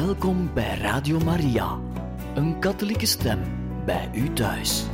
Welkom bij Radio Maria, een katholieke stem bij u thuis.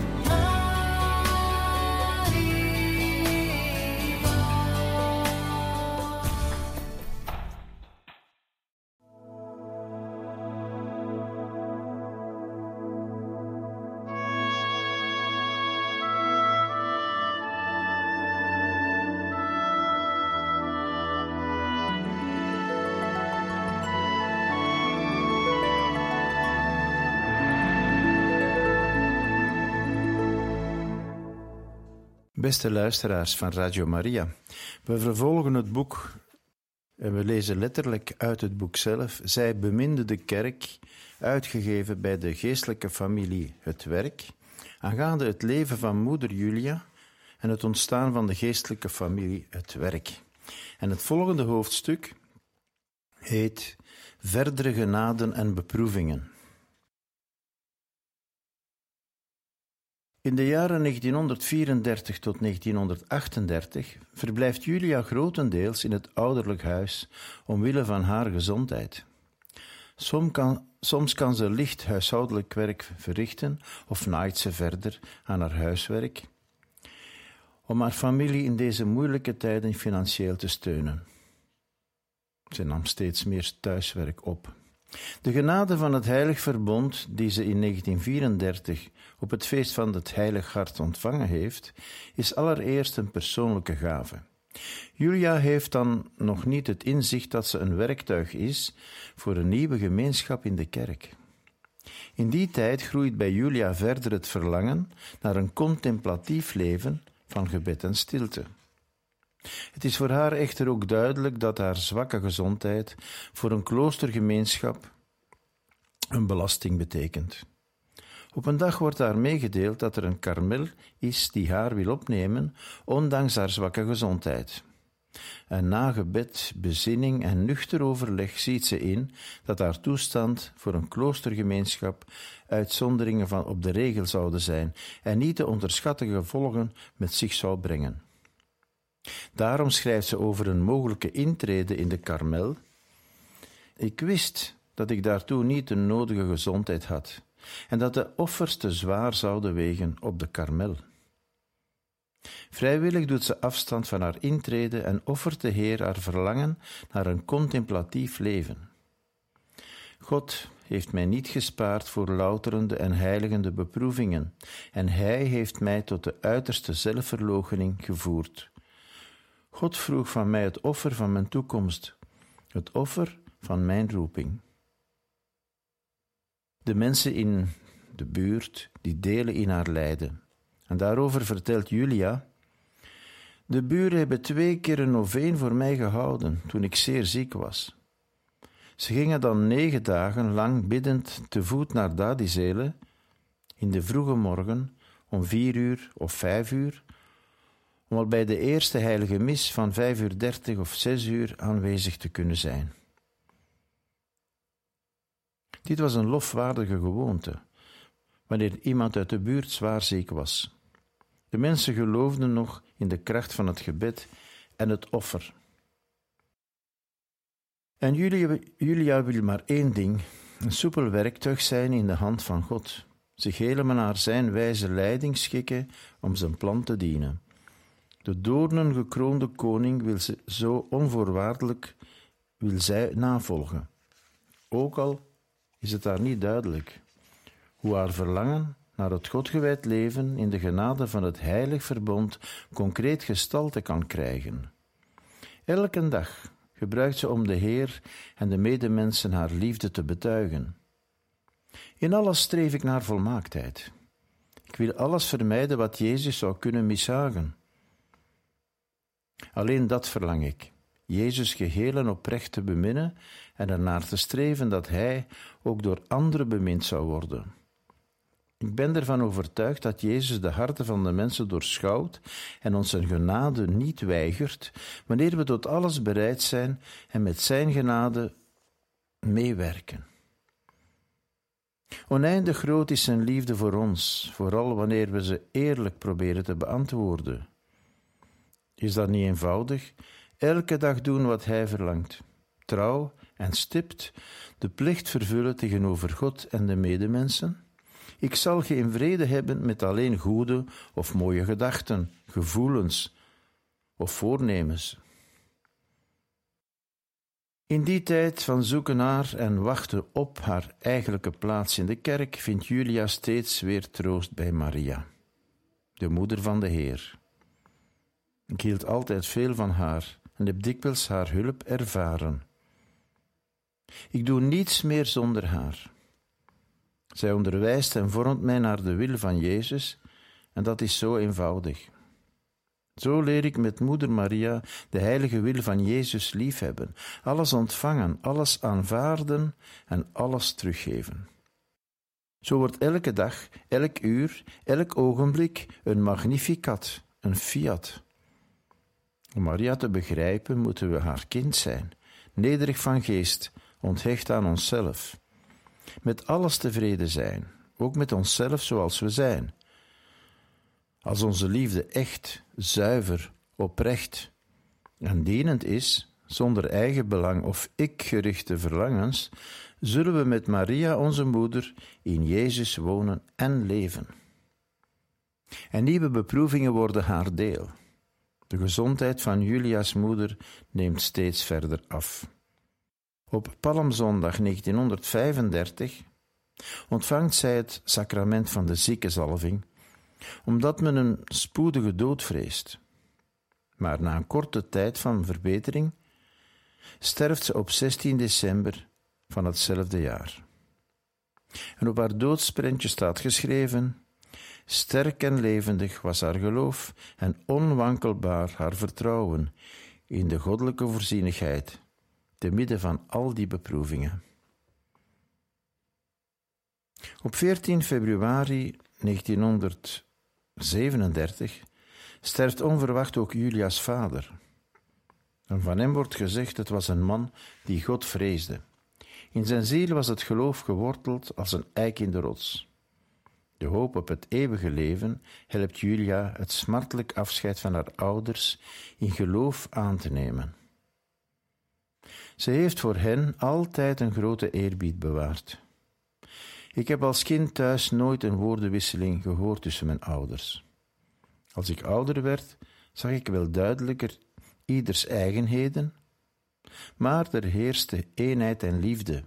Beste luisteraars van Radio Maria, we vervolgen het boek en we lezen letterlijk uit het boek zelf. Zij beminde de kerk, uitgegeven bij de geestelijke familie Het Werk, aangaande het leven van moeder Julia en het ontstaan van de geestelijke familie Het Werk. En het volgende hoofdstuk heet Verdere genaden en beproevingen. In de jaren 1934 tot 1938 verblijft Julia grotendeels in het ouderlijk huis omwille van haar gezondheid. Soms kan ze licht huishoudelijk werk verrichten of naait ze verder aan haar huiswerk, om haar familie in deze moeilijke tijden financieel te steunen. Ze nam steeds meer thuiswerk op. De genade van het Heilig Verbond, die ze in 1934 op het feest van het Heilig Hart ontvangen heeft, is allereerst een persoonlijke gave. Julia heeft dan nog niet het inzicht dat ze een werktuig is voor een nieuwe gemeenschap in de kerk. In die tijd groeit bij Julia verder het verlangen naar een contemplatief leven van gebed en stilte. Het is voor haar echter ook duidelijk dat haar zwakke gezondheid voor een kloostergemeenschap een belasting betekent. Op een dag wordt haar meegedeeld dat er een karmel is die haar wil opnemen, ondanks haar zwakke gezondheid. En na gebed, bezinning en nuchter overleg ziet ze in dat haar toestand voor een kloostergemeenschap uitzonderingen van op de regel zouden zijn en niet de onderschatte gevolgen met zich zou brengen. Daarom schrijft ze over een mogelijke intrede in de karmel. Ik wist dat ik daartoe niet de nodige gezondheid had en dat de offers te zwaar zouden wegen op de karmel. Vrijwillig doet ze afstand van haar intrede en offert de Heer haar verlangen naar een contemplatief leven. God heeft mij niet gespaard voor louterende en heiligende beproevingen en Hij heeft mij tot de uiterste zelfverloochening gevoerd. God vroeg van mij het offer van mijn toekomst, het offer van mijn roeping. De mensen in de buurt, die delen in haar lijden. En daarover vertelt Julia: de buren hebben 2 keer een noveen voor mij gehouden, toen ik zeer ziek was. Ze gingen dan 9 dagen lang biddend te voet naar Dadizele, in de vroege morgen, om 4 uur of 5 uur, om al bij de eerste heilige mis van 5:30 of 6 uur aanwezig te kunnen zijn. Dit was een lofwaardige gewoonte, wanneer iemand uit de buurt zwaar ziek was. De mensen geloofden nog in de kracht van het gebed en het offer. En Julia wil maar 1 ding, een soepel werktuig zijn in de hand van God, zich helemaal naar zijn wijze leiding schikken om zijn plan te dienen. De doornengekroonde koning wil ze zo onvoorwaardelijk wil zij navolgen. Ook al is het haar niet duidelijk hoe haar verlangen naar het Godgewijd leven in de genade van het Heilig Verbond concreet gestalte kan krijgen. Elke dag gebruikt ze om de Heer en de medemensen haar liefde te betuigen. In alles streef ik naar volmaaktheid. Ik wil alles vermijden wat Jezus zou kunnen mishagen. Alleen dat verlang ik, Jezus geheel en oprecht te beminnen en ernaar te streven dat Hij ook door anderen bemind zou worden. Ik ben ervan overtuigd dat Jezus de harten van de mensen doorschouwt en ons zijn genade niet weigert, wanneer we tot alles bereid zijn en met zijn genade meewerken. Oneindig groot is zijn liefde voor ons, vooral wanneer we ze eerlijk proberen te beantwoorden. Is dat niet eenvoudig? Elke dag doen wat Hij verlangt, trouw en stipt de plicht vervullen tegenover God en de medemensen? Ik zal geen vrede hebben met alleen goede of mooie gedachten, gevoelens of voornemens. In die tijd van zoeken naar en wachten op haar eigenlijke plaats in de kerk vindt Julia steeds weer troost bij Maria, de moeder van de Heer. Ik hield altijd veel van haar en heb dikwijls haar hulp ervaren. Ik doe niets meer zonder haar. Zij onderwijst en vormt mij naar de wil van Jezus en dat is zo eenvoudig. Zo leer ik met moeder Maria de heilige wil van Jezus liefhebben, alles ontvangen, alles aanvaarden en alles teruggeven. Zo wordt elke dag, elk uur, elk ogenblik een magnificat, een fiat. Om Maria te begrijpen moeten we haar kind zijn, nederig van geest, onthecht aan onszelf. Met alles tevreden zijn, ook met onszelf zoals we zijn. Als onze liefde echt, zuiver, oprecht en dienend is, zonder eigen belang of ik-gerichte verlangens, zullen we met Maria, onze moeder, in Jezus wonen en leven. En nieuwe beproevingen worden haar deel. De gezondheid van Julia's moeder neemt steeds verder af. Op Palmzondag 1935 ontvangt zij het sacrament van de ziekenzalving, omdat men een spoedige dood vreest. Maar na een korte tijd van verbetering sterft ze op 16 december van hetzelfde jaar. En op haar doodsprentje staat geschreven: sterk en levendig was haar geloof en onwankelbaar haar vertrouwen in de goddelijke voorzienigheid, te midden van al die beproevingen. Op 14 februari 1937 sterft onverwacht ook Julia's vader. En van hem wordt gezegd: het was een man die God vreesde. In zijn ziel was het geloof geworteld als een eik in de rots. De hoop op het eeuwige leven helpt Julia het smartelijk afscheid van haar ouders in geloof aan te nemen. Ze heeft voor hen altijd een grote eerbied bewaard. Ik heb als kind thuis nooit een woordenwisseling gehoord tussen mijn ouders. Als ik ouder werd, zag ik wel duidelijker ieders eigenheden, maar er heerste eenheid en liefde.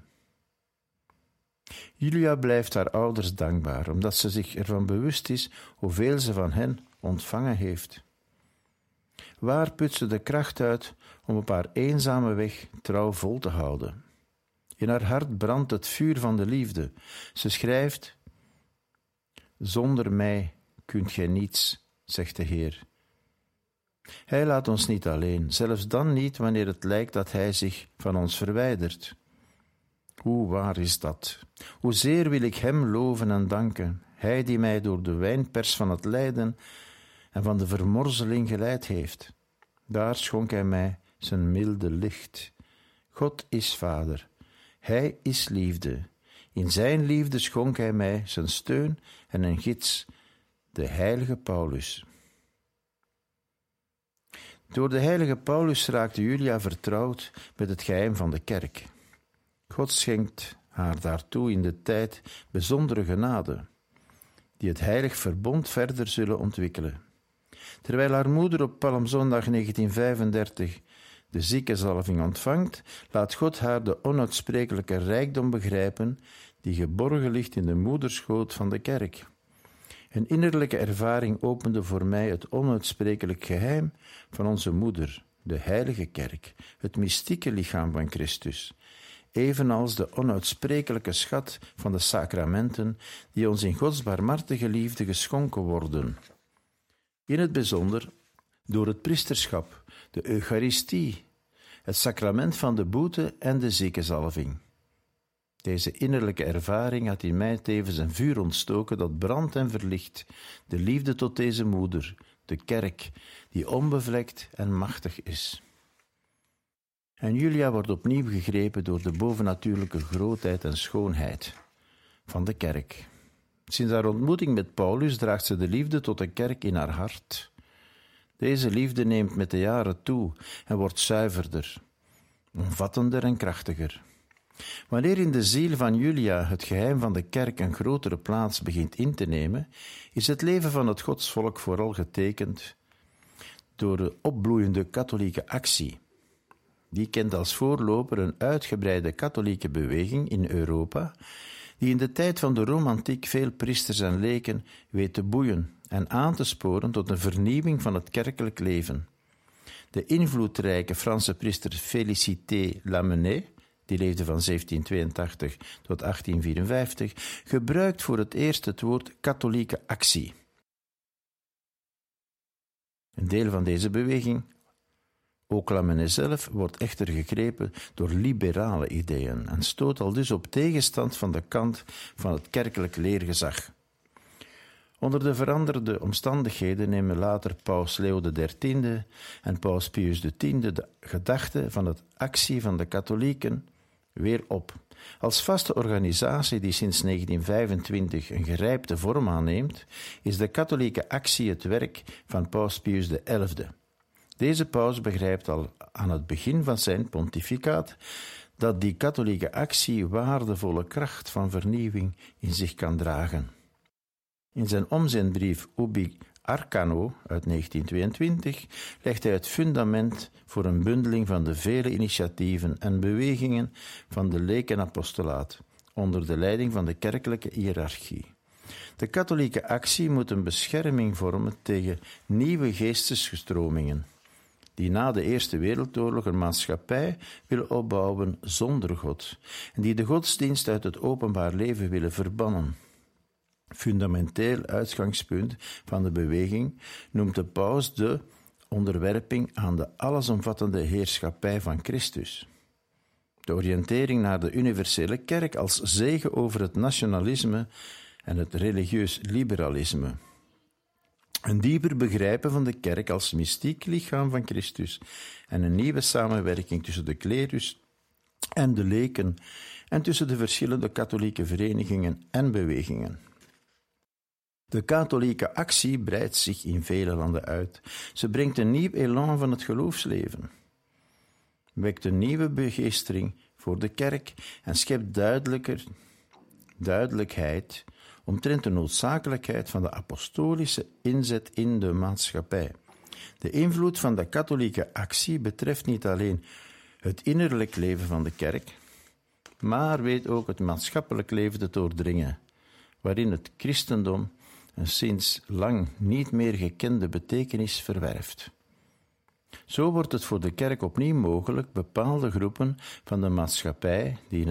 Julia blijft haar ouders dankbaar, omdat ze zich ervan bewust is hoeveel ze van hen ontvangen heeft. Waar put ze de kracht uit om op haar eenzame weg trouw vol te houden? In haar hart brandt het vuur van de liefde. Ze schrijft: zonder mij kunt gij niets, zegt de Heer. Hij laat ons niet alleen, zelfs dan niet wanneer het lijkt dat Hij zich van ons verwijdert. Hoe waar is dat? Hoezeer wil ik Hem loven en danken, Hij die mij door de wijnpers van het lijden en van de vermorzeling geleid heeft. Daar schonk Hij mij zijn milde licht. God is Vader, Hij is liefde. In zijn liefde schonk Hij mij zijn steun en een gids, de heilige Paulus. Door de heilige Paulus raakte Julia vertrouwd met het geheim van de kerk. God schenkt haar daartoe in de tijd bijzondere genade, die het heilig verbond verder zullen ontwikkelen. Terwijl haar moeder op Palmzondag 1935 de ziekenzalving ontvangt, laat God haar de onuitsprekelijke rijkdom begrijpen die geborgen ligt in de moederschoot van de kerk. Een innerlijke ervaring opende voor mij het onuitsprekelijk geheim van onze moeder, de heilige kerk, het mystieke lichaam van Christus, evenals de onuitsprekelijke schat van de sacramenten die ons in Gods barmhartige liefde geschonken worden. In het bijzonder door het priesterschap, de Eucharistie, het sacrament van de boete en de ziekenzalving. Deze innerlijke ervaring had in mij tevens een vuur ontstoken dat brandt en verlicht, de liefde tot deze moeder, de kerk, die onbevlekt en machtig is. En Julia wordt opnieuw gegrepen door de bovennatuurlijke grootheid en schoonheid van de kerk. Sinds haar ontmoeting met Paulus draagt ze de liefde tot de kerk in haar hart. Deze liefde neemt met de jaren toe en wordt zuiverder. omvattender en krachtiger. Wanneer in de ziel van Julia het geheim van de kerk een grotere plaats begint in te nemen, is het leven van het godsvolk vooral getekend door de opbloeiende katholieke actie. Die kent als voorloper een uitgebreide katholieke beweging in Europa, die in de tijd van de romantiek veel priesters en leken weet te boeien en aan te sporen tot een vernieuwing van het kerkelijk leven. De invloedrijke Franse priester Félicité Lamennais, die leefde van 1782 tot 1854, gebruikt voor het eerst het woord katholieke actie. Een deel van deze beweging, ook Lamennais zelf, wordt echter gegrepen door liberale ideeën en stoot al dus op tegenstand van de kant van het kerkelijk leergezag. Onder de veranderde omstandigheden nemen later paus Leo XIII en paus Pius X de gedachte van de actie van de katholieken weer op. Als vaste organisatie die sinds 1925 een gerijpte vorm aanneemt, is de katholieke actie het werk van paus Pius XI. Deze paus begrijpt al aan het begin van zijn pontificaat dat die katholieke actie waardevolle kracht van vernieuwing in zich kan dragen. In zijn omzendbrief Ubi Arcano uit 1922 legt hij het fundament voor een bundeling van de vele initiatieven en bewegingen van de lekenapostolaat onder de leiding van de kerkelijke hiërarchie. De katholieke actie moet een bescherming vormen tegen nieuwe geestesstromingen die na de Eerste Wereldoorlog een maatschappij willen opbouwen zonder God en die de godsdienst uit het openbaar leven willen verbannen. Fundamenteel uitgangspunt van de beweging noemt de paus de onderwerping aan de allesomvattende heerschappij van Christus. De oriëntering naar de universele kerk als zege over het nationalisme en het religieus liberalisme. Een dieper begrijpen van de kerk als mystiek lichaam van Christus en een nieuwe samenwerking tussen de klerus en de leken en tussen de verschillende katholieke verenigingen en bewegingen. De katholieke actie breidt zich in vele landen uit. Ze brengt een nieuw elan van het geloofsleven, wekt een nieuwe begeestering voor de kerk en schept duidelijkheid omtrent de noodzakelijkheid van de apostolische inzet in de maatschappij. De invloed van de katholieke actie betreft niet alleen het innerlijk leven van de kerk, maar weet ook het maatschappelijk leven te doordringen, waarin het christendom een sinds lang niet meer gekende betekenis verwerft. Zo wordt het voor de kerk opnieuw mogelijk bepaalde groepen van de maatschappij die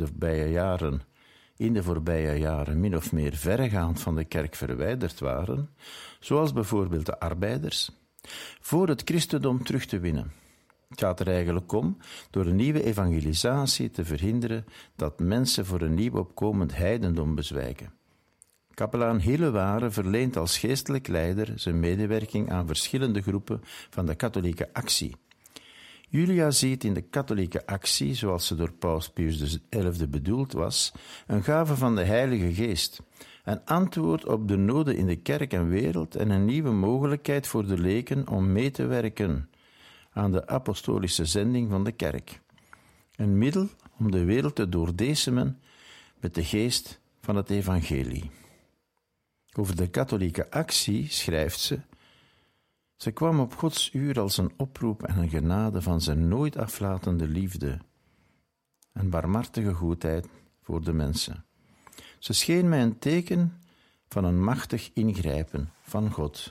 in de voorbije jaren min of meer verregaand van de kerk verwijderd waren, zoals bijvoorbeeld de arbeiders, voor het christendom terug te winnen. Het gaat er eigenlijk om door een nieuwe evangelisatie te verhinderen dat mensen voor een nieuw opkomend heidendom bezwijken. Kapelaan Hilleware verleent als geestelijk leider zijn medewerking aan verschillende groepen van de katholieke actie. Julia ziet in de katholieke actie, zoals ze door paus Pius XI bedoeld was, een gave van de Heilige Geest, een antwoord op de noden in de kerk en wereld en een nieuwe mogelijkheid voor de leken om mee te werken aan de apostolische zending van de kerk. Een middel om de wereld te doordesemen met de geest van het evangelie. Over de katholieke actie schrijft ze: ze kwam op Gods uur als een oproep en een genade van zijn nooit aflatende liefde en barmhartige goedheid voor de mensen. Ze scheen mij een teken van een machtig ingrijpen van God.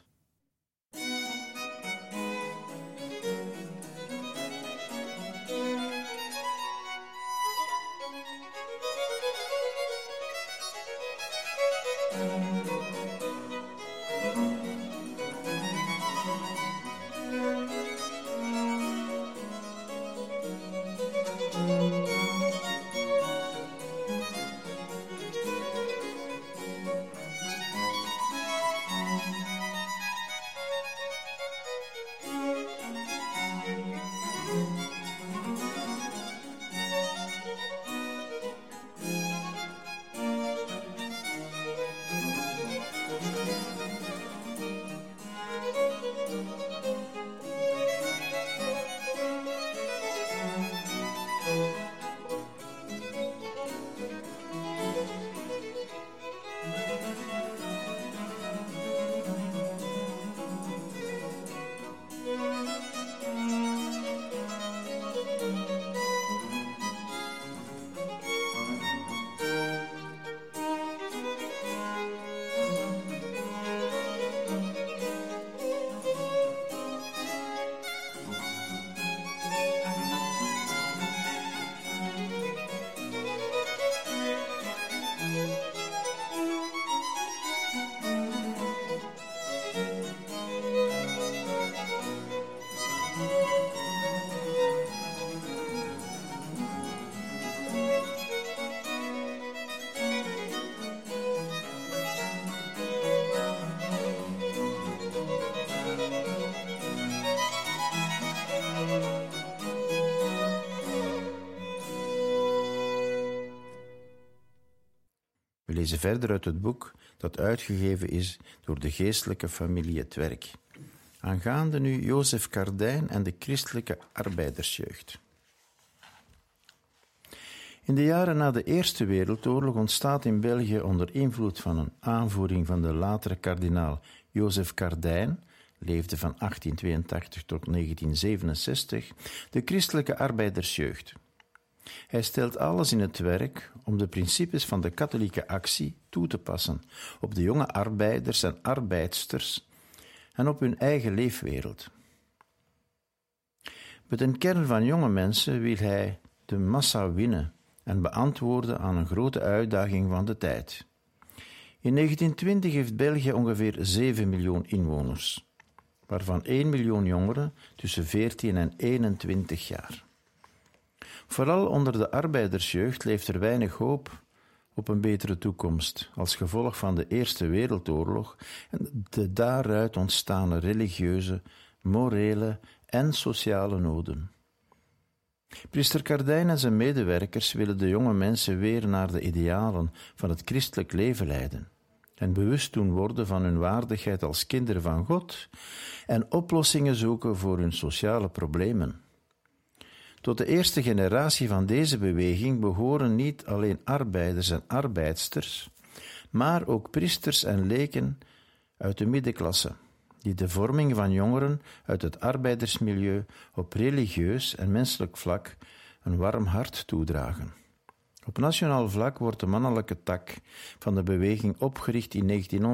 lezen verder uit het boek dat uitgegeven is door de geestelijke familie Het Werk. Aangaande nu Jozef Kardijn en de christelijke arbeidersjeugd. In de jaren na de Eerste Wereldoorlog ontstaat in België onder invloed van een aanvoering van de latere kardinaal Jozef Kardijn, leefde van 1882 tot 1967, de christelijke arbeidersjeugd. Hij stelt alles in het werk om de principes van de katholieke actie toe te passen op de jonge arbeiders en arbeidsters en op hun eigen leefwereld. Met een kern van jonge mensen wil hij de massa winnen en beantwoorden aan een grote uitdaging van de tijd. In 1920 heeft België ongeveer 7 miljoen inwoners, waarvan 1 miljoen jongeren tussen 14 en 21 jaar. Vooral onder de arbeidersjeugd leeft er weinig hoop op een betere toekomst als gevolg van de Eerste Wereldoorlog en de daaruit ontstane religieuze, morele en sociale noden. Priester Kardijn en zijn medewerkers willen de jonge mensen weer naar de idealen van het christelijk leven leiden en bewust doen worden van hun waardigheid als kinderen van God en oplossingen zoeken voor hun sociale problemen. Tot de eerste generatie van deze beweging behoren niet alleen arbeiders en arbeidsters, maar ook priesters en leken uit de middenklasse, die de vorming van jongeren uit het arbeidersmilieu op religieus en menselijk vlak een warm hart toedragen. Op nationaal vlak wordt de mannelijke tak van de beweging opgericht in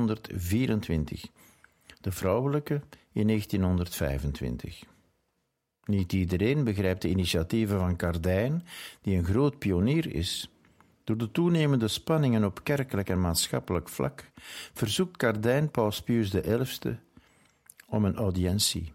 1924, de vrouwelijke in 1925. Niet iedereen begrijpt de initiatieven van Kardijn, die een groot pionier is. Door de toenemende spanningen op kerkelijk en maatschappelijk vlak verzoekt Kardijn Paus Pius XI om een audiëntie.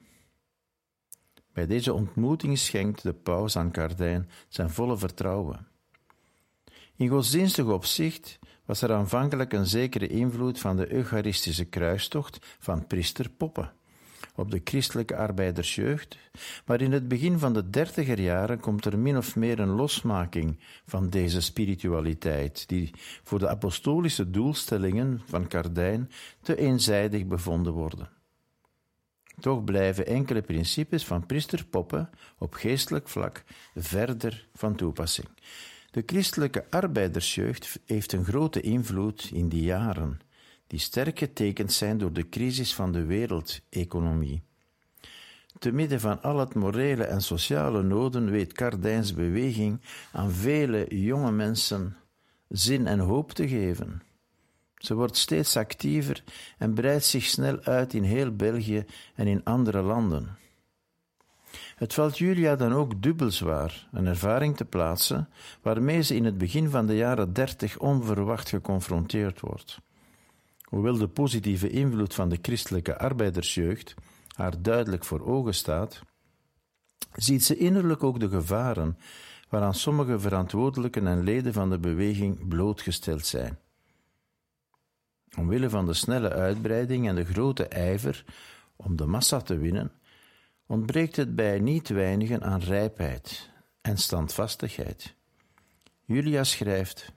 Bij deze ontmoeting schenkt de paus aan Kardijn zijn volle vertrouwen. In godsdienstig opzicht was er aanvankelijk een zekere invloed van de eucharistische kruistocht van priester Poppe op de christelijke arbeidersjeugd, maar in het begin van de 30er jaren komt er min of meer een losmaking van deze spiritualiteit, die voor de apostolische doelstellingen van Kardijn te eenzijdig bevonden worden. Toch blijven enkele principes van priester Poppe op geestelijk vlak verder van toepassing. De christelijke arbeidersjeugd heeft een grote invloed in die jaren, die sterk getekend zijn door de crisis van de wereldeconomie. Te midden van al het morele en sociale noden weet Kardijns beweging aan vele jonge mensen zin en hoop te geven. Ze wordt steeds actiever en breidt zich snel uit in heel België en in andere landen. Het valt Julia dan ook dubbel zwaar een ervaring te plaatsen waarmee ze in het begin van de jaren 30 onverwacht geconfronteerd wordt. Hoewel de positieve invloed van de christelijke arbeidersjeugd haar duidelijk voor ogen staat, ziet ze innerlijk ook de gevaren waaraan sommige verantwoordelijken en leden van de beweging blootgesteld zijn. Omwille van de snelle uitbreiding en de grote ijver om de massa te winnen, ontbreekt het bij niet weinigen aan rijpheid en standvastigheid. Julia schrijft: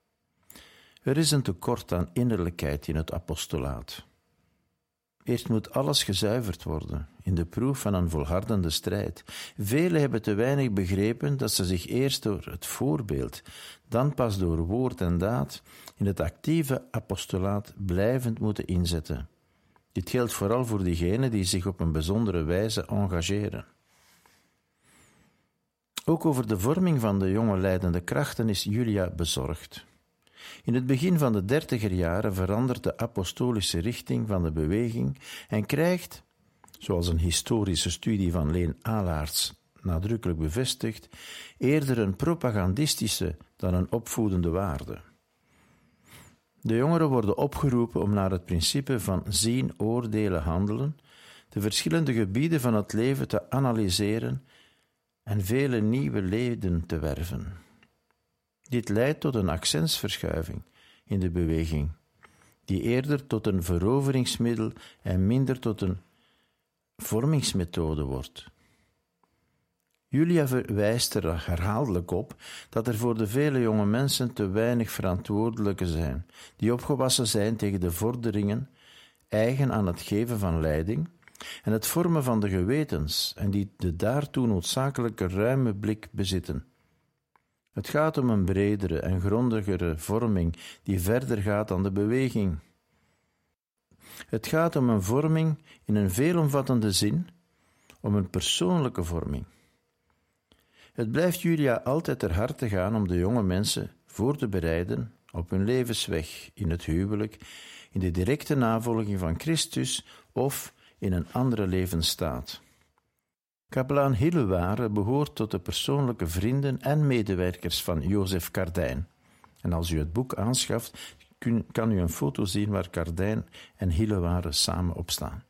er is een tekort aan innerlijkheid in het apostolaat. Eerst moet alles gezuiverd worden, in de proef van een volhardende strijd. Velen hebben te weinig begrepen dat ze zich eerst door het voorbeeld, dan pas door woord en daad, in het actieve apostolaat blijvend moeten inzetten. Dit geldt vooral voor diegenen die zich op een bijzondere wijze engageren. Ook over de vorming van de jonge leidende krachten is Julia bezorgd. In het begin van de 30er jaren verandert de apostolische richting van de beweging en krijgt, zoals een historische studie van Leen Alaerts nadrukkelijk bevestigt, eerder een propagandistische dan een opvoedende waarde. De jongeren worden opgeroepen om naar het principe van zien, oordelen, handelen, de verschillende gebieden van het leven te analyseren en vele nieuwe leden te werven. Dit leidt tot een accentsverschuiving in de beweging, die eerder tot een veroveringsmiddel en minder tot een vormingsmethode wordt. Julia wijst er herhaaldelijk op dat er voor de vele jonge mensen te weinig verantwoordelijken zijn, die opgewassen zijn tegen de vorderingen eigen aan het geven van leiding en het vormen van de gewetens en die de daartoe noodzakelijke ruime blik bezitten. Het gaat om een bredere en grondigere vorming die verder gaat dan de beweging. Het gaat om een vorming in een veelomvattende zin, om een persoonlijke vorming. Het blijft Julia altijd ter harte gaan om de jonge mensen voor te bereiden op hun levensweg, in het huwelijk, in de directe navolging van Christus of in een andere levensstaat. Kapelaan Hilleware behoort tot de persoonlijke vrienden en medewerkers van Jozef Cardijn. En als u het boek aanschaft, kan u een foto zien waar Cardijn en Hilleware samen op staan.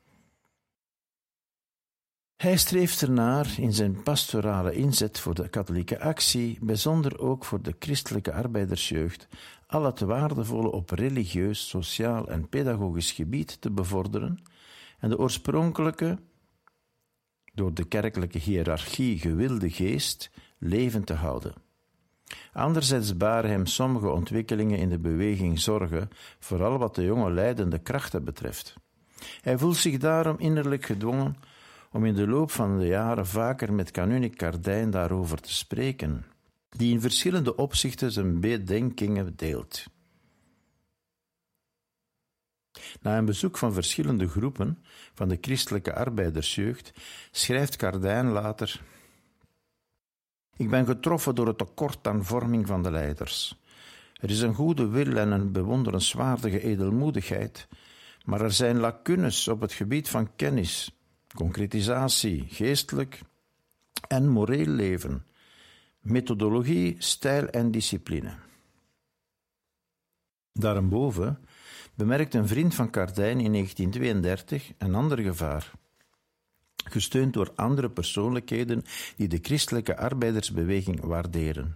Hij streeft ernaar in zijn pastorale inzet voor de katholieke actie, bijzonder ook voor de christelijke arbeidersjeugd, al het waardevolle op religieus, sociaal en pedagogisch gebied te bevorderen en de oorspronkelijke, door de kerkelijke hiërarchie gewilde geest levend te houden. Anderzijds baren hem sommige ontwikkelingen in de beweging zorgen, vooral wat de jonge leidende krachten betreft. Hij voelt zich daarom innerlijk gedwongen om in de loop van de jaren vaker met kanunik Cardijn daarover te spreken, die in verschillende opzichten zijn bedenkingen deelt. Na een bezoek van verschillende groepen van de christelijke arbeidersjeugd schrijft Cardijn later: Ik ben getroffen door het tekort aan vorming van de leiders. Er is een goede wil en een bewonderenswaardige edelmoedigheid, maar er zijn lacunes op het gebied van kennis, concretisatie, geestelijk en moreel leven, methodologie, stijl en discipline. Daarboven bemerkt een vriend van Cardijn in 1932 een ander gevaar, gesteund door andere persoonlijkheden die de christelijke arbeidersbeweging waarderen.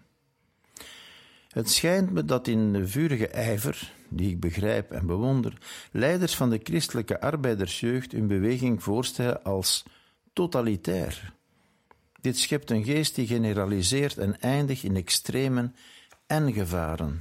Het schijnt me dat in de vurige ijver, die ik begrijp en bewonder, leiders van de christelijke arbeidersjeugd hun beweging voorstellen als totalitair. Dit schept een geest die generaliseert en eindigt in extremen en gevaren.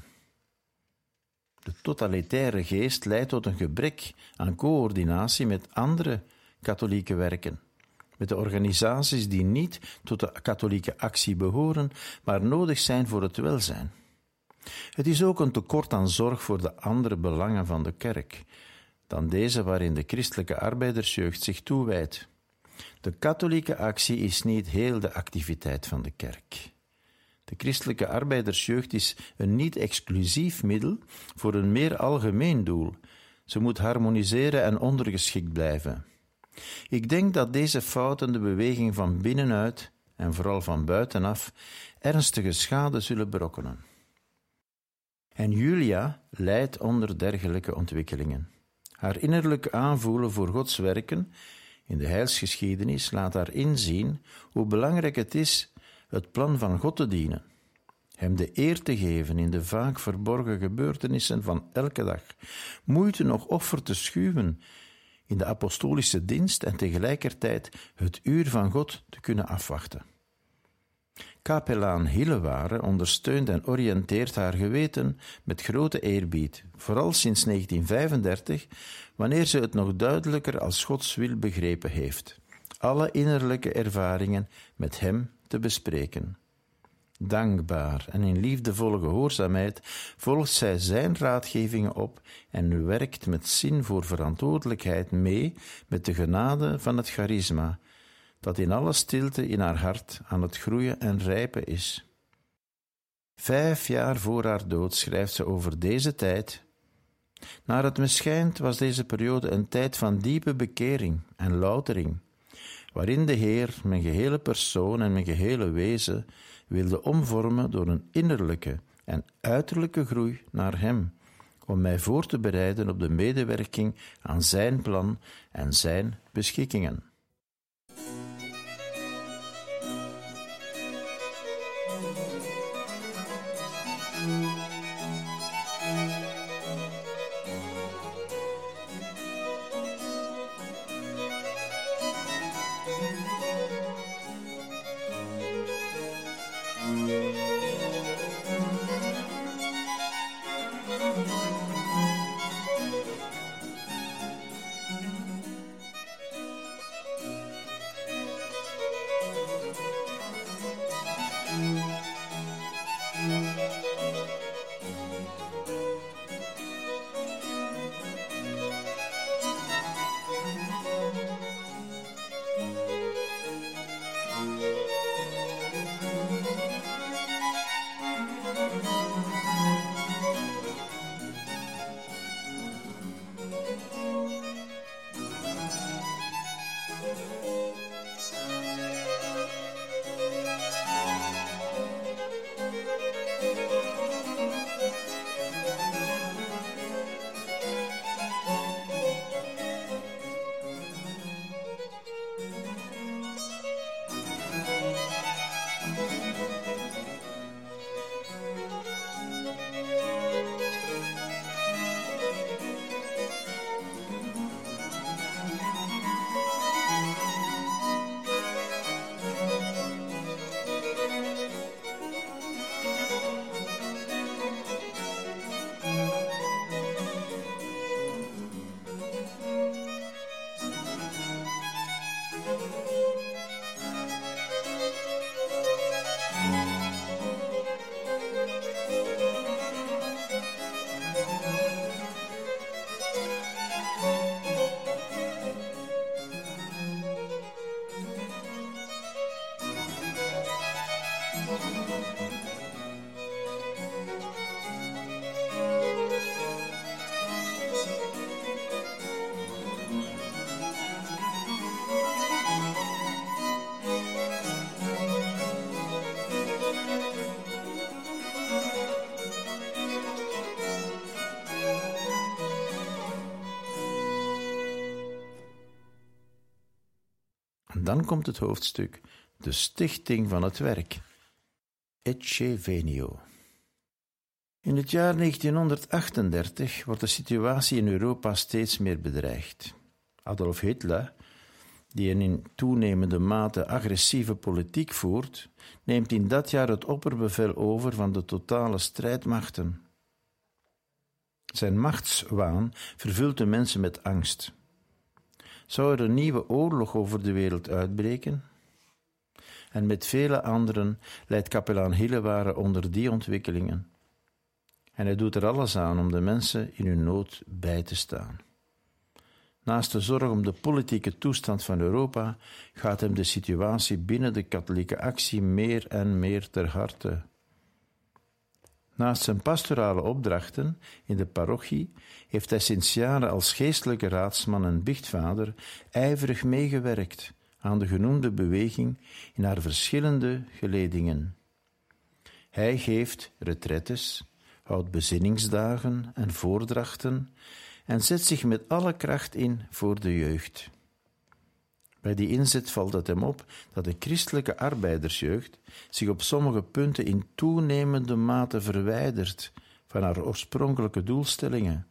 De totalitaire geest leidt tot een gebrek aan coördinatie met andere katholieke werken, met de organisaties die niet tot de katholieke actie behoren, maar nodig zijn voor het welzijn. Het is ook een tekort aan zorg voor de andere belangen van de kerk, dan deze waarin de christelijke arbeidersjeugd zich toewijdt. De katholieke actie is niet heel de activiteit van de kerk. De christelijke arbeidersjeugd is een niet-exclusief middel voor een meer algemeen doel. Ze moet harmoniseren en ondergeschikt blijven. Ik denk dat deze fouten de beweging van binnenuit en vooral van buitenaf ernstige schade zullen berokkenen. En Julia lijdt onder dergelijke ontwikkelingen. Haar innerlijk aanvoelen voor Gods werken in de heilsgeschiedenis laat haar inzien hoe belangrijk het is het plan van God te dienen, hem de eer te geven in de vaak verborgen gebeurtenissen van elke dag, moeite nog offer te schuwen in de apostolische dienst en tegelijkertijd het uur van God te kunnen afwachten. Kapelaan Hilleware ondersteunt en oriënteert haar geweten met grote eerbied, vooral sinds 1935, wanneer ze het nog duidelijker als Gods wil begrepen heeft, alle innerlijke ervaringen met hem te bespreken. Dankbaar en in liefdevolle gehoorzaamheid volgt zij zijn raadgevingen op en werkt met zin voor verantwoordelijkheid mee met de genade van het charisma, dat in alle stilte in haar hart aan het groeien en rijpen is. 5 jaar voor haar dood schrijft ze over deze tijd: Naar het me schijnt was deze periode een tijd van diepe bekering en loutering, waarin de Heer mijn gehele persoon en mijn gehele wezen wilde omvormen door een innerlijke en uiterlijke groei naar Hem, om mij voor te bereiden op de medewerking aan Zijn plan en Zijn beschikkingen. dan komt het hoofdstuk, de stichting van het werk. Ecce venio. In het jaar 1938 wordt de situatie in Europa steeds meer bedreigd. Adolf Hitler, die een in toenemende mate agressieve politiek voert, neemt in dat jaar het opperbevel over van de totale strijdmachten. Zijn machtswaan vervult de mensen met angst. Zou er een nieuwe oorlog over de wereld uitbreken? En met vele anderen leidt kapelaan Hilleware onder die ontwikkelingen. En hij doet er alles aan om de mensen in hun nood bij te staan. Naast de zorg om de politieke toestand van Europa gaat hem de situatie binnen de katholieke actie meer en meer ter harte. Naast zijn pastorale opdrachten in de parochie heeft hij sinds jaren als geestelijke raadsman en biechtvader ijverig meegewerkt aan de genoemde beweging in haar verschillende geledingen. Hij geeft retraites, houdt bezinningsdagen en voordrachten en zet zich met alle kracht in voor de jeugd. Bij die inzet valt het hem op dat de christelijke arbeidersjeugd zich op sommige punten in toenemende mate verwijdert van haar oorspronkelijke doelstellingen.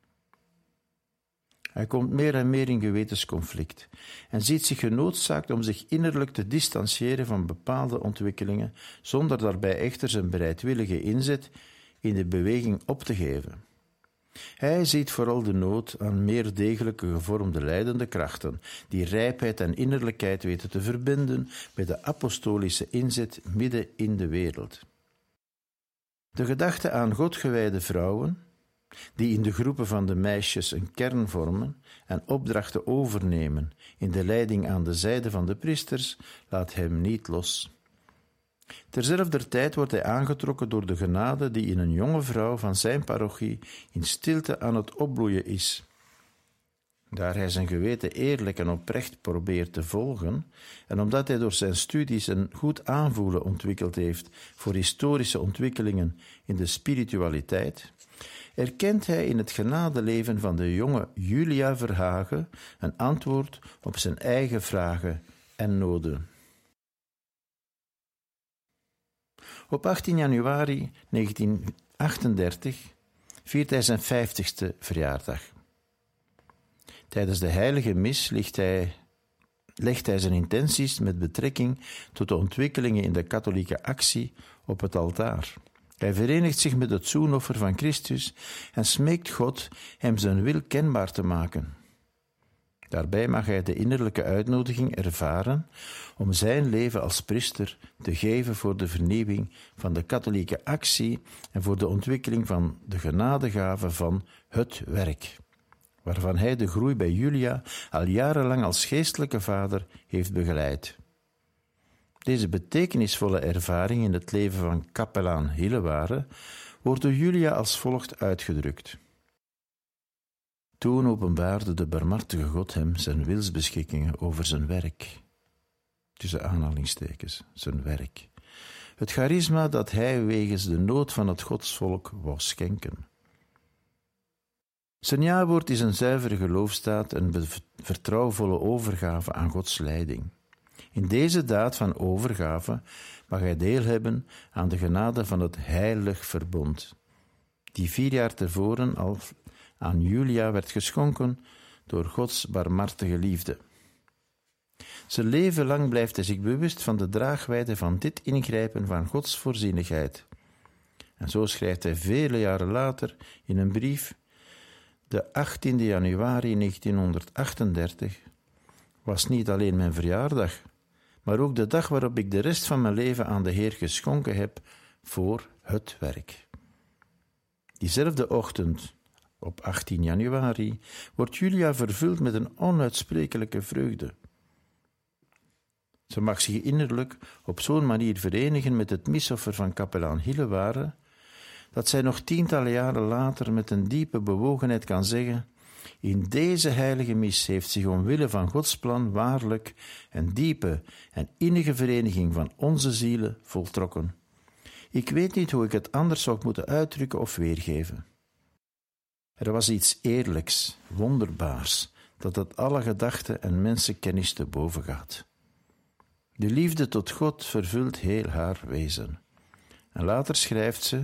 Hij komt meer en meer in gewetensconflict en ziet zich genoodzaakt om zich innerlijk te distancieren van bepaalde ontwikkelingen, zonder daarbij echter zijn bereidwillige inzet in de beweging op te geven. Hij ziet vooral de nood aan meer degelijke gevormde leidende krachten, die rijpheid en innerlijkheid weten te verbinden met de apostolische inzet midden in de wereld. De gedachte aan godgewijde vrouwen, die in de groepen van de meisjes een kern vormen en opdrachten overnemen in de leiding aan de zijde van de priesters, laat hem niet los. Terzelfder tijd wordt hij aangetrokken door de genade die in een jonge vrouw van zijn parochie in stilte aan het opbloeien is. Daar hij zijn geweten eerlijk en oprecht probeert te volgen, en omdat hij door zijn studies een goed aanvoelen ontwikkeld heeft voor historische ontwikkelingen in de spiritualiteit, erkent hij in het genadeleven van de jonge Julia Verhagen een antwoord op zijn eigen vragen en noden. Op 18 januari 1938 viert hij zijn 50ste verjaardag. Tijdens de heilige mis legt hij zijn intenties met betrekking tot de ontwikkelingen in de katholieke actie op het altaar. Hij verenigt zich met het zoenoffer van Christus en smeekt God hem zijn wil kenbaar te maken. Daarbij mag hij de innerlijke uitnodiging ervaren om zijn leven als priester te geven voor de vernieuwing van de katholieke actie en voor de ontwikkeling van de genadegave van het werk, waarvan hij de groei bij Julia al jarenlang als geestelijke vader heeft begeleid. Deze betekenisvolle ervaring in het leven van kapelaan Hilleware wordt door Julia als volgt uitgedrukt. Toen openbaarde de barmhartige God hem zijn wilsbeschikkingen over zijn werk. Tussen aanhalingstekens, zijn werk. Het charisma dat hij wegens de nood van het godsvolk wou schenken. Zijn jawoord is een zuivere geloofsdaad en vertrouwvolle overgave aan Gods leiding. In deze daad van overgave mag hij deel hebben aan de genade van het heilig verbond, die 4 jaar tevoren al aan Julia werd geschonken door Gods barmhartige liefde. Zijn leven lang blijft hij zich bewust van de draagwijde van dit ingrijpen van Gods voorzienigheid. En zo schrijft hij vele jaren later in een brief, de 18e januari 1938, was niet alleen mijn verjaardag, maar ook de dag waarop ik de rest van mijn leven aan de Heer geschonken heb voor het werk. Diezelfde ochtend, op 18 januari, wordt Julia vervuld met een onuitsprekelijke vreugde. Ze mag zich innerlijk op zo'n manier verenigen met het misoffer van kapelaan Hilleware, dat zij nog tientallen jaren later met een diepe bewogenheid kan zeggen: in deze heilige mis heeft zich omwille van Gods plan waarlijk een diepe en innige vereniging van onze zielen voltrokken. Ik weet niet hoe ik het anders zou moeten uitdrukken of weergeven. Er was iets eerlijks, wonderbaars, dat alle gedachten en mensenkennis te boven gaat. De liefde tot God vervult heel haar wezen. En later schrijft ze: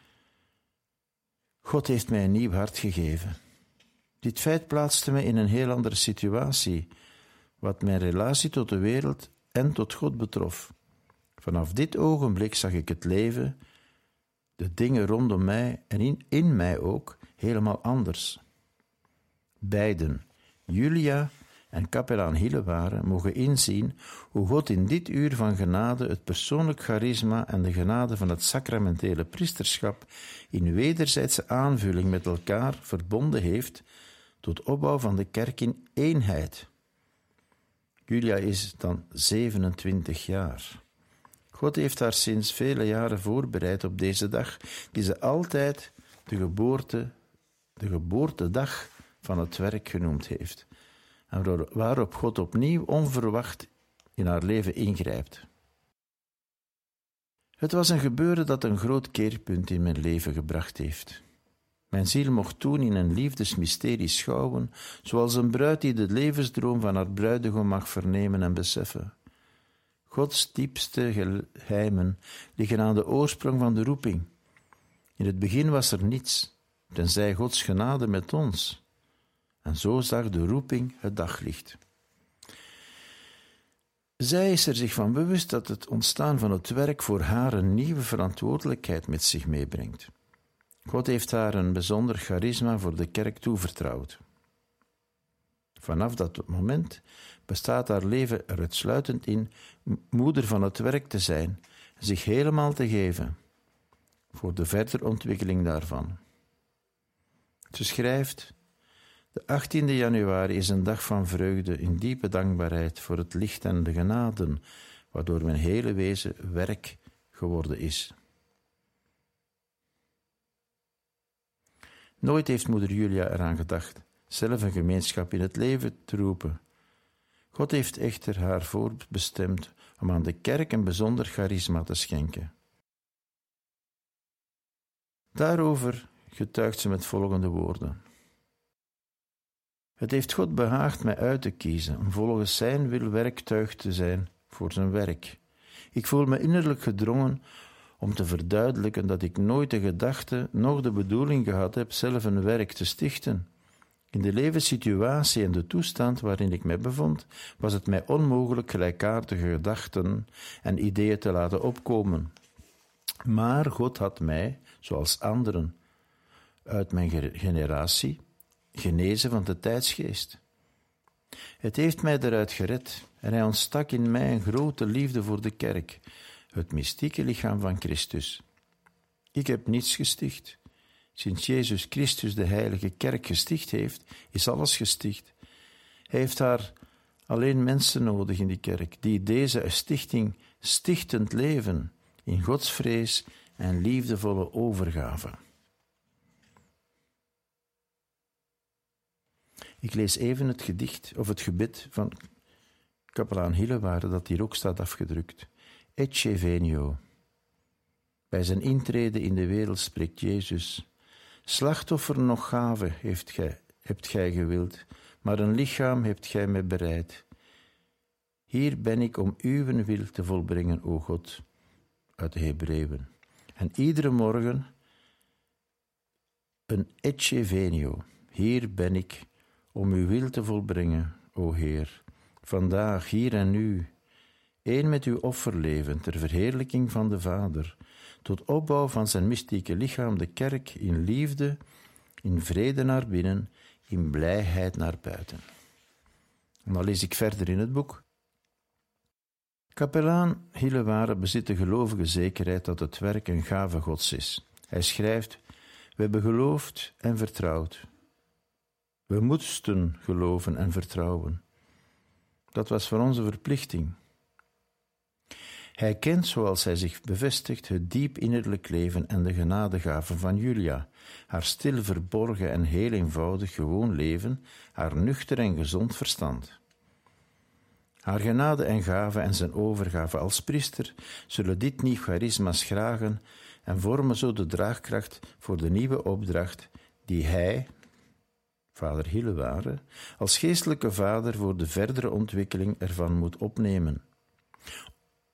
God heeft mij een nieuw hart gegeven. Dit feit plaatste me in een heel andere situatie, wat mijn relatie tot de wereld en tot God betrof. Vanaf dit ogenblik zag ik het leven, de dingen rondom mij en in mij ook, helemaal anders. Beiden, Julia en kapelaan Hillewaren, mogen inzien hoe God in dit uur van genade het persoonlijk charisma en de genade van het sacramentele priesterschap in wederzijdse aanvulling met elkaar verbonden heeft tot opbouw van de kerk in eenheid. Julia is dan 27 jaar. God heeft haar sinds vele jaren voorbereid op deze dag, die ze altijd de geboortedag van het werk genoemd heeft, en waarop God opnieuw onverwacht in haar leven ingrijpt. Het was een gebeuren dat een groot keerpunt in mijn leven gebracht heeft. Mijn ziel mocht toen in een liefdesmysterie schouwen, zoals een bruid die de levensdroom van haar bruidegom mag vernemen en beseffen. Gods diepste geheimen liggen aan de oorsprong van de roeping. In het begin was er niets, tenzij Gods genade met ons. En zo zag de roeping het daglicht. Zij is er zich van bewust dat het ontstaan van het werk voor haar een nieuwe verantwoordelijkheid met zich meebrengt. God heeft haar een bijzonder charisma voor de kerk toevertrouwd. Vanaf dat moment bestaat haar leven er uitsluitend in moeder van het werk te zijn en zich helemaal te geven voor de verdere ontwikkeling daarvan. Ze schrijft: de 18e januari is een dag van vreugde in diepe dankbaarheid voor het licht en de genaden, waardoor mijn hele wezen werk geworden is. Nooit heeft moeder Julia eraan gedacht zelf een gemeenschap in het leven te roepen. God heeft echter haar voorbestemd om aan de kerk een bijzonder charisma te schenken. Daarover getuigt ze met volgende woorden: het heeft God behaagd mij uit te kiezen om volgens zijn wil werktuig te zijn voor zijn werk. Ik voel me innerlijk gedrongen om te verduidelijken dat ik nooit de gedachte, noch de bedoeling gehad heb zelf een werk te stichten. In de levenssituatie en de toestand waarin ik mij bevond, was het mij onmogelijk gelijkaardige gedachten en ideeën te laten opkomen. Maar God had mij, zoals anderen uit mijn generatie, genezen van de tijdsgeest. Het heeft mij eruit gered en hij ontstak in mij een grote liefde voor de kerk, het mystieke lichaam van Christus. Ik heb niets gesticht. Sinds Jezus Christus de heilige kerk gesticht heeft, is alles gesticht. Hij heeft daar alleen mensen nodig in die kerk, die deze stichting stichtend leven, in godsvrees en liefdevolle overgave. Ik lees even het gedicht of het gebed van kapelaan Hillewaren, dat hier ook staat afgedrukt. Ecce venio. Bij zijn intrede in de wereld spreekt Jezus: slachtoffer noch gave hebt gij gewild, maar een lichaam hebt gij mij bereid. Hier ben ik om uw wil te volbrengen, o God, uit de Hebreeën. En iedere morgen een ecce venio. Hier ben ik om uw wil te volbrengen, o Heer. Vandaag, hier en nu, één met uw offerleven ter verheerlijking van de Vader, tot opbouw van zijn mystieke lichaam, de kerk, in liefde, in vrede naar binnen, in blijheid naar buiten. En dan lees ik verder in het boek. Kapelaan Hillewaren bezit de gelovige zekerheid dat het werk een gave Gods is. Hij schrijft: we hebben geloofd en vertrouwd. We moesten geloven en vertrouwen. Dat was voor ons een verplichting. Hij kent, zoals hij zich bevestigt, het diep innerlijk leven en de genadegaven van Julia, haar stil verborgen en heel eenvoudig gewoon leven, haar nuchter en gezond verstand. Haar genade en gave en zijn overgave als priester zullen dit nieuw charisma schragen en vormen zo de draagkracht voor de nieuwe opdracht die hij, vader Hillewaren, als geestelijke vader voor de verdere ontwikkeling ervan moet opnemen.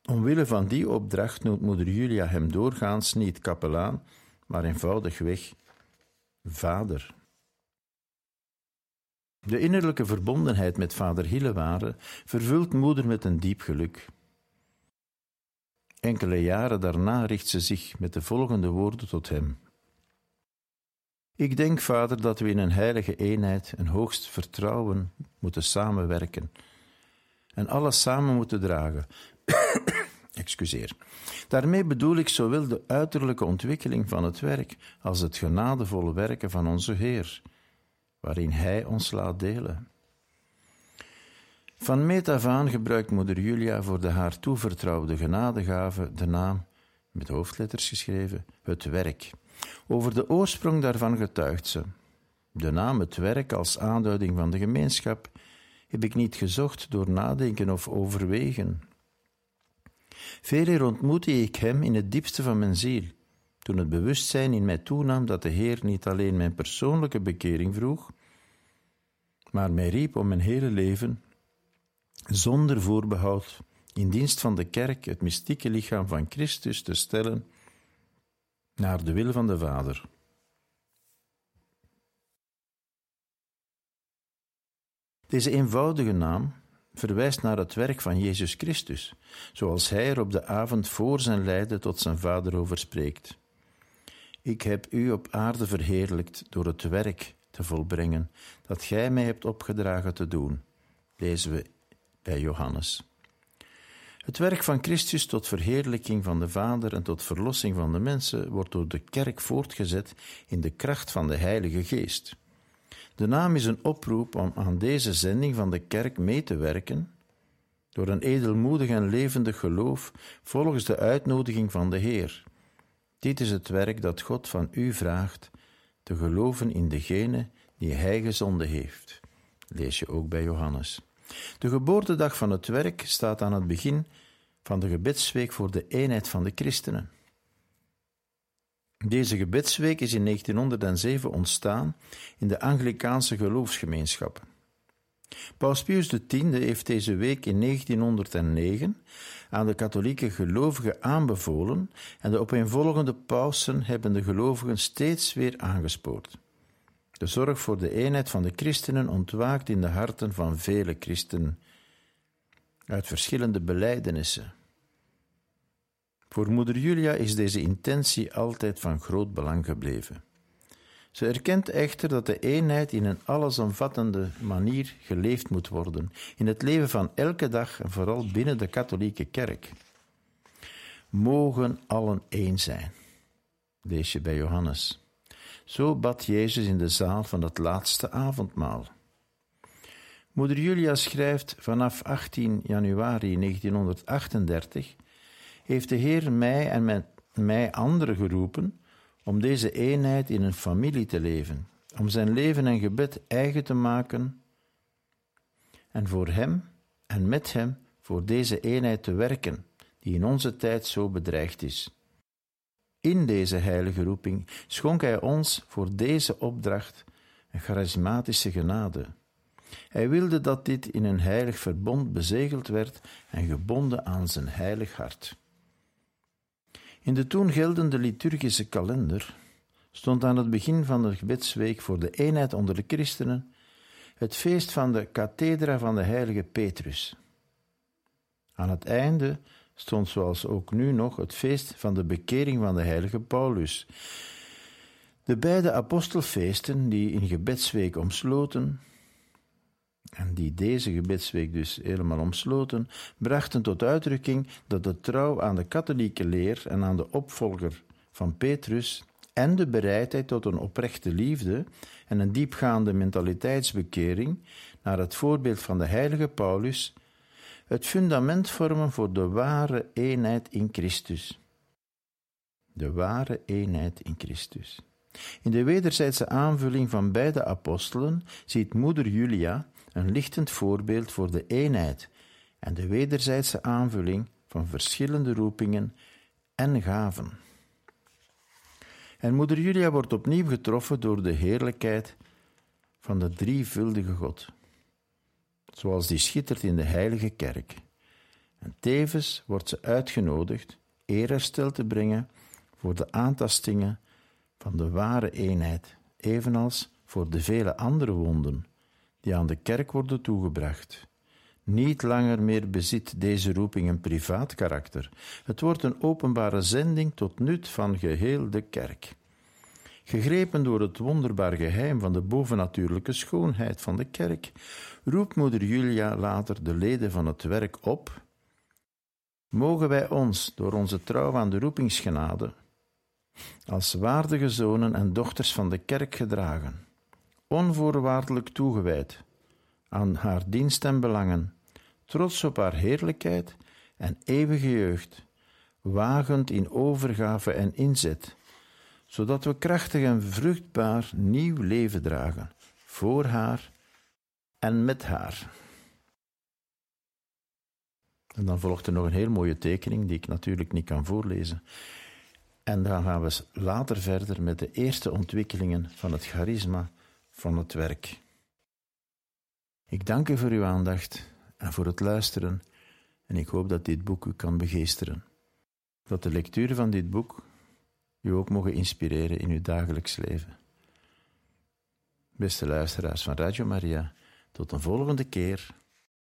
Omwille van die opdracht noemt moeder Julia hem doorgaans niet kapelaan, maar eenvoudigweg vader. De innerlijke verbondenheid met vader Hilleware vervult moeder met een diep geluk. Enkele jaren daarna richt ze zich met de volgende woorden tot hem. Ik denk, vader, dat we in een heilige eenheid en hoogst vertrouwen moeten samenwerken en alles samen moeten dragen. Excuseer. Daarmee bedoel ik zowel de uiterlijke ontwikkeling van het werk als het genadevolle werken van onze Heer, waarin Hij ons laat delen. Van meet af aan gebruikt moeder Julia voor de haar toevertrouwde genadegave de naam, met hoofdletters geschreven, het werk. Over de oorsprong daarvan getuigt ze. De naam het werk als aanduiding van de gemeenschap heb ik niet gezocht door nadenken of overwegen. Veeleer ontmoette ik hem in het diepste van mijn ziel, toen het bewustzijn in mij toenam dat de Heer niet alleen mijn persoonlijke bekering vroeg, maar mij riep om mijn hele leven, zonder voorbehoud, in dienst van de kerk het mystieke lichaam van Christus te stellen naar de wil van de Vader. Deze eenvoudige naam verwijst naar het werk van Jezus Christus, zoals Hij er op de avond voor zijn lijden tot zijn Vader over spreekt. Ik heb u op aarde verheerlijkt door het werk te volbrengen dat gij mij hebt opgedragen te doen, lezen we bij Johannes. Het werk van Christus tot verheerlijking van de Vader en tot verlossing van de mensen wordt door de kerk voortgezet in de kracht van de Heilige Geest. De naam is een oproep om aan deze zending van de kerk mee te werken, door een edelmoedig en levendig geloof volgens de uitnodiging van de Heer. Dit is het werk dat God van u vraagt, te geloven in degene die Hij gezonden heeft. Lees je ook bij Johannes. De geboortedag van het werk staat aan het begin van de gebedsweek voor de eenheid van de christenen. Deze gebedsweek is in 1907 ontstaan in de Anglicaanse geloofsgemeenschap. Paus Pius X heeft deze week in 1909 aan de katholieke gelovigen aanbevolen en de opeenvolgende pausen hebben de gelovigen steeds weer aangespoord. De zorg voor de eenheid van de christenen ontwaakt in de harten van vele christenen uit verschillende belijdenissen. Voor moeder Julia is deze intentie altijd van groot belang gebleven. Ze erkent echter dat de eenheid in een allesomvattende manier geleefd moet worden, in het leven van elke dag en vooral binnen de katholieke kerk. Mogen allen één zijn, lees je bij Johannes. Zo bad Jezus in de zaal van het laatste avondmaal. Moeder Julia schrijft: vanaf 18 januari 1938 heeft de Heer mij en met mij anderen geroepen om deze eenheid in een familie te leven, om zijn leven en gebed eigen te maken en voor hem en met hem voor deze eenheid te werken, die in onze tijd zo bedreigd is. In deze heilige roeping schonk Hij ons voor deze opdracht een charismatische genade. Hij wilde dat dit in een heilig verbond bezegeld werd en gebonden aan zijn heilig hart. In de toen geldende liturgische kalender stond aan het begin van de gebedsweek voor de eenheid onder de christenen het feest van de kathedra van de heilige Petrus. Aan het einde stond zoals ook nu nog het feest van de bekering van de heilige Paulus. De beide apostelfeesten die in gebedsweek omsloten, en die deze gebedsweek dus helemaal omsloten, brachten tot uitdrukking dat de trouw aan de katholieke leer en aan de opvolger van Petrus en de bereidheid tot een oprechte liefde en een diepgaande mentaliteitsbekering naar het voorbeeld van de heilige Paulus het fundament vormen voor de ware eenheid in Christus. De ware eenheid in Christus. In de wederzijdse aanvulling van beide apostelen ziet moeder Julia een lichtend voorbeeld voor de eenheid en de wederzijdse aanvulling van verschillende roepingen en gaven. En moeder Julia wordt opnieuw getroffen door de heerlijkheid van de drievuldige God, zoals die schittert in de heilige kerk, En tevens wordt ze uitgenodigd eerherstel te brengen voor de aantastingen van de ware eenheid, evenals voor de vele andere wonden die aan de kerk worden toegebracht. Niet langer meer bezit deze roeping een privaat karakter. Het wordt een openbare zending tot nut van geheel de kerk. Gegrepen door het wonderbaar geheim van de bovennatuurlijke schoonheid van de kerk, roept moeder Julia later de leden van het werk op: mogen wij ons door onze trouw aan de roepingsgenade als waardige zonen en dochters van de kerk gedragen, onvoorwaardelijk toegewijd aan haar dienst en belangen, trots op haar heerlijkheid en eeuwige jeugd, wagend in overgave en inzet, zodat we krachtig en vruchtbaar nieuw leven dragen, voor haar en met haar. En dan volgt er nog een heel mooie tekening, die ik natuurlijk niet kan voorlezen. En dan gaan we later verder met de eerste ontwikkelingen van het charisma van het werk. Ik dank u voor uw aandacht en voor het luisteren en ik hoop dat dit boek u kan begeesteren. Dat de lectuur van dit boek u ook mogen inspireren in uw dagelijks leven. Beste luisteraars van Radio Maria, tot een volgende keer.